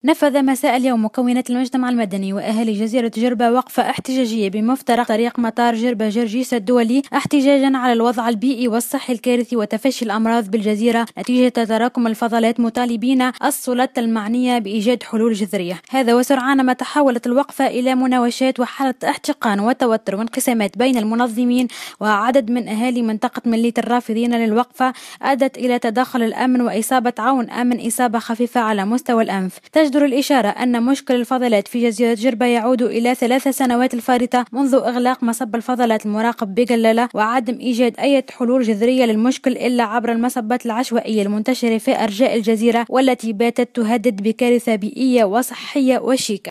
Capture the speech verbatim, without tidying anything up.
نفذ مساء اليوم مكونات المجتمع المدني وأهالي جزيرة جربة وقفة احتجاجية بمفترق طريق مطار جربة جرجيس الدولي احتجاجا على الوضع البيئي والصحي الكارثي وتفشي الأمراض بالجزيرة نتيجة تراكم الفضلات، مطالبين السلطات المعنية بإيجاد حلول جذرية. هذا وسرعان ما تحولت الوقفة إلى مناوشات وحالة احتقان وتوتر وانقسامات بين المنظمين وعدد من أهالي منطقة مليت الرافضين للوقفة أدت إلى تدخل الأمن وإصابة عون أمن إصابة خفيفة على مستوى الأنف. تجدر الإشارة أن مشكل الفضلات في جزيرة جربة يعود إلى ثلاث سنوات الفارطة منذ إغلاق مصب الفضلات المراقب بقلالة وعدم إيجاد أي حلول جذرية للمشكل إلا عبر المصبات العشوائية المنتشرة في أرجاء الجزيرة والتي باتت تهدد بكارثة بيئية وصحية وشيكة.